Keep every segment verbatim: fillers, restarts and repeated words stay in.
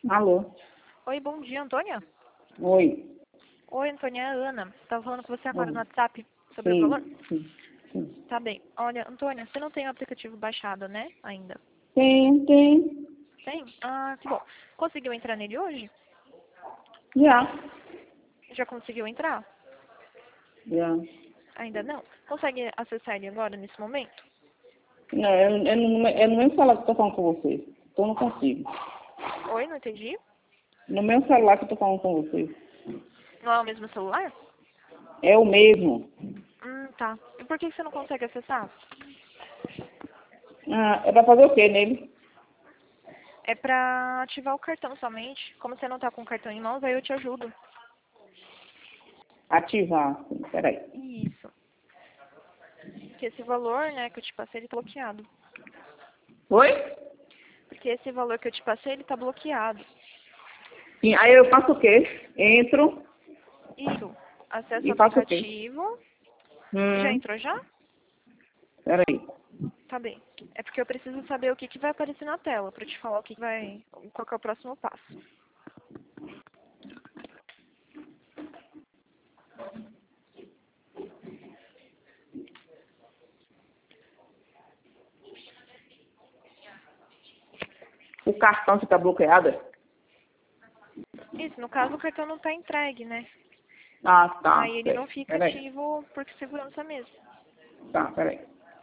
Alô? Oi, bom dia, Antônia. Oi. Oi, Antônia, é a Ana. Estava falando com você agora Oi. no WhatsApp sobre o valor? Sim, sim, sim. Tá bem. Olha, Antônia, você não tem o aplicativo baixado, né, ainda? Tem, tem. Tem? Ah, que bom. Conseguiu entrar nele hoje? Já. Já conseguiu entrar? Já. Ainda não? Consegue acessar ele agora, nesse momento? Não, é, é, no, é no meu celular que eu tô falando com você. Então eu não consigo. Oi, não entendi. No meu celular que eu tô falando com você. Não é o mesmo celular? É o mesmo. Hum, tá. E por que você não consegue acessar? Ah, é pra fazer o quê nele? É pra ativar o cartão somente. Como você não tá com o cartão em mãos, aí eu te ajudo. Ativar. Peraí. Isso. Porque esse valor, né, que eu te passei, ele tá bloqueado. Oi? Porque esse valor que eu te passei, ele tá bloqueado. Sim, aí eu faço o quê? Entro Isso. Acesso e ao faço o quê? aplicativo. Já Hum, entrou já? peraí. Tá bem. É porque eu preciso saber o que, que vai aparecer na tela, pra te falar o que que vai. Qual que é o próximo passo. O cartão fica bloqueado? Isso, no caso o cartão não tá entregue, né? Ah, tá. Aí ele não Peraí. fica Peraí. ativo por segurança mesmo. Tá, peraí.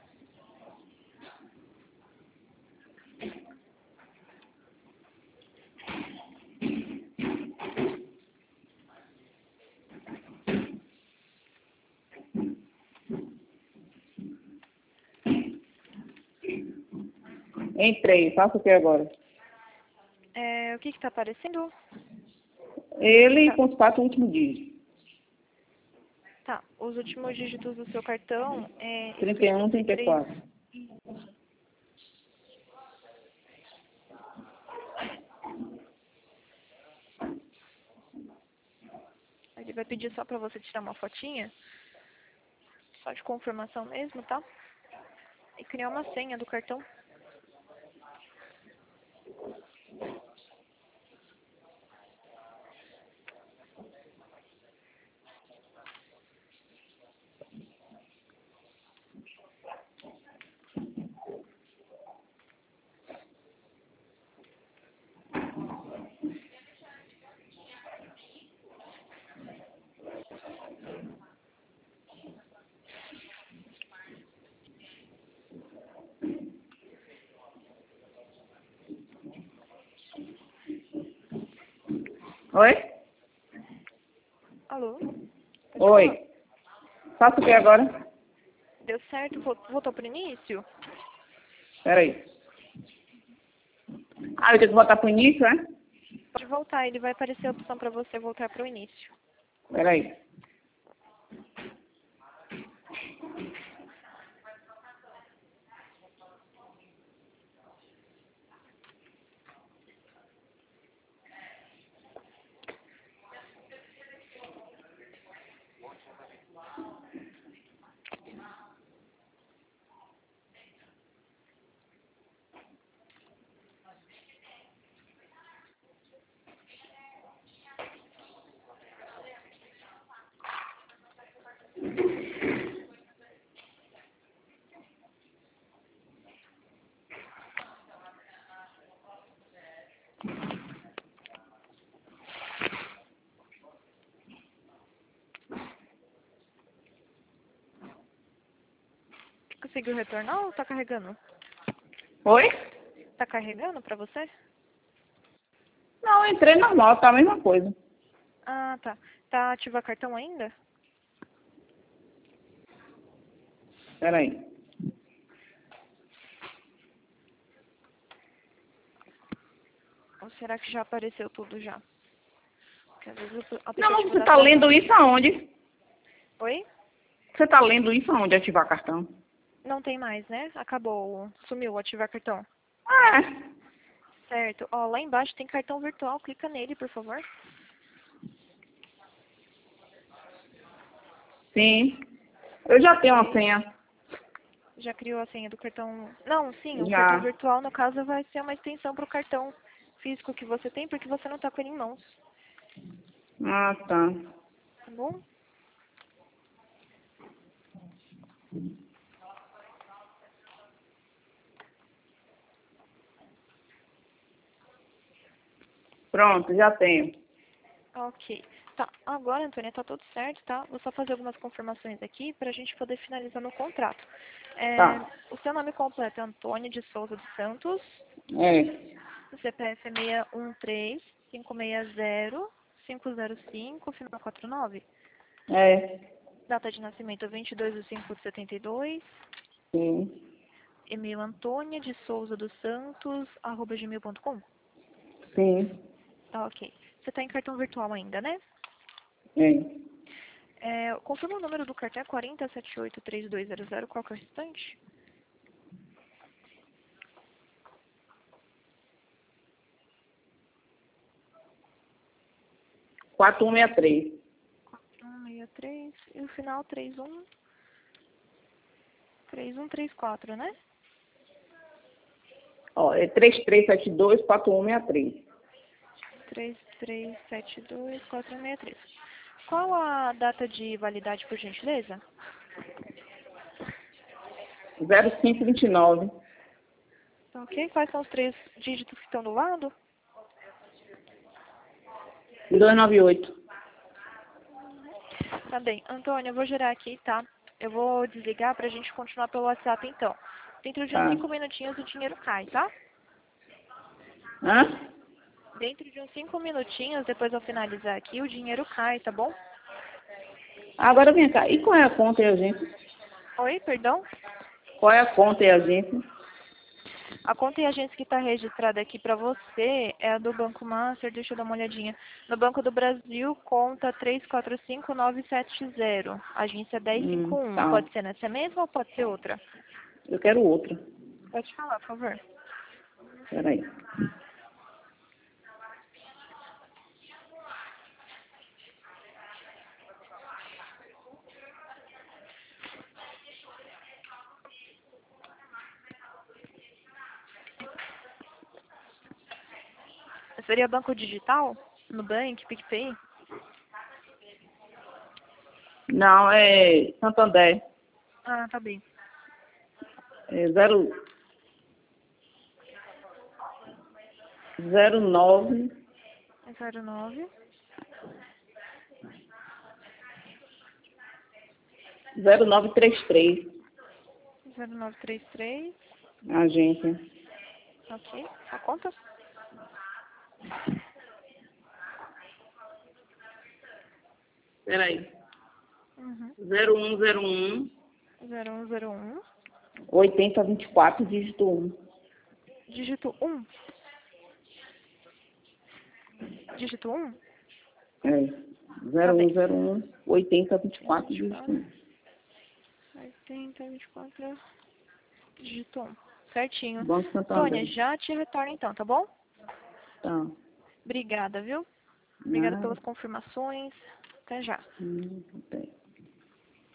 Entrei. Faço o que agora? É, o que que tá aparecendo? Ele Tá, com os quatro últimos dígitos. tá. Os últimos dígitos do seu cartão é trinta e um, trinta e trinta e três. quatro. Ele vai pedir só pra você tirar uma fotinha. Só de confirmação mesmo, tá? E criar uma senha do cartão. Oi? Alô? Pode falar. Oi. Faço o que agora? Deu certo? Vol- Voltou pro início? Peraí. Ah, eu tenho que voltar pro início, é? Pode voltar, ele vai aparecer a opção pra você voltar pro início. Peraí. Conseguiu retornar ou tá carregando? Oi? Tá carregando pra você? Não, entrei normal, tá a mesma coisa. Ah, tá. Tá ativa cartão ainda? Peraí. Ou será que já apareceu tudo já? Porque às vezes o Não, mas aplicativo você dá tá lendo travada. isso aonde? Oi? Você tá lendo isso aonde, ativar cartão? Não tem mais, né? Acabou. Sumiu o ativar cartão. É. Certo. Ó, lá embaixo tem cartão virtual. Clica nele, por favor. Sim. Eu já tenho uma Ok. senha. Já criou a senha do cartão? Não, sim. O cartão Já. virtual, no caso, vai ser uma extensão pro cartão físico que você tem porque você não tá com ele em mãos. Ah, tá. Tá bom? Pronto, já tenho. Ok. Tá, agora, Antônia, tá tudo certo, tá? Vou só fazer algumas confirmações aqui pra gente poder finalizar no contrato. É, Tá. o seu nome completo é Antônia de Souza dos Santos. É. O C P F é seis um três, cinco seis zero, cinco zero cinco, final quatro nove. É. Data de nascimento vinte e dois de cinco de setenta e dois. Sim. E-mail Antônia de Souza dos Santos, arroba gmail ponto com. Sim. Tá, ok. Você tá em cartão virtual ainda, né? É. É, confirma o número do cartão, é quarenta, setenta e oito, trinta e dois zero zero, qual que é o restante? quatro um seis três. um seis três e o final trinta e um, trinta e um trinta e quatro, né? Ó, é três três sete dois, quatro um seis três. três três sete dois quatro seis três. Qual a data de validade, por gentileza? zero cinco vinte e nove. Tá, ok? Quais são os três dígitos que estão do lado? dois nove oito. Tá bem. Antônia, eu vou gerar aqui, tá? Eu vou desligar pra gente continuar pelo WhatsApp, então. Dentro de uns Tá. cinco minutinhos o dinheiro cai, tá? Hã? Dentro de uns cinco minutinhos, depois eu finalizar aqui, o dinheiro cai, tá bom? Agora vem cá. E qual é a conta e a agência? Oi, perdão? Qual é a conta e a agência? A conta e agência que está registrada aqui para você é a do Banco Master, deixa eu dar uma olhadinha. No Banco do Brasil, conta três quatro cinco nove sete zero, agência dez cinquenta Hum, e um. tá. Pode ser nessa mesma ou pode ser outra? Eu quero outra. Pode falar, por favor. Peraí. Seria Banco Digital? Nubank, PicPay? Não, é Santander. Ah, tá bem. É zero, zero nove zero nove zero nove três três. zero nove três três. Agência. Ok. A conta? Peraí. Uhum. zero um zero um zero um zero um. oitenta vinte e quatro, dígito um. Dígito um. Dígito um? É. Tá zero um bem. zero um oitenta vinte e quatro, dígito um. oitenta vinte e quatro. Dígito um. Certinho. Banco Tônia, Santander. já te retorno então, tá bom? Tá. Obrigada, viu? Obrigada Nada. pelas confirmações. Até já. Hum, tem.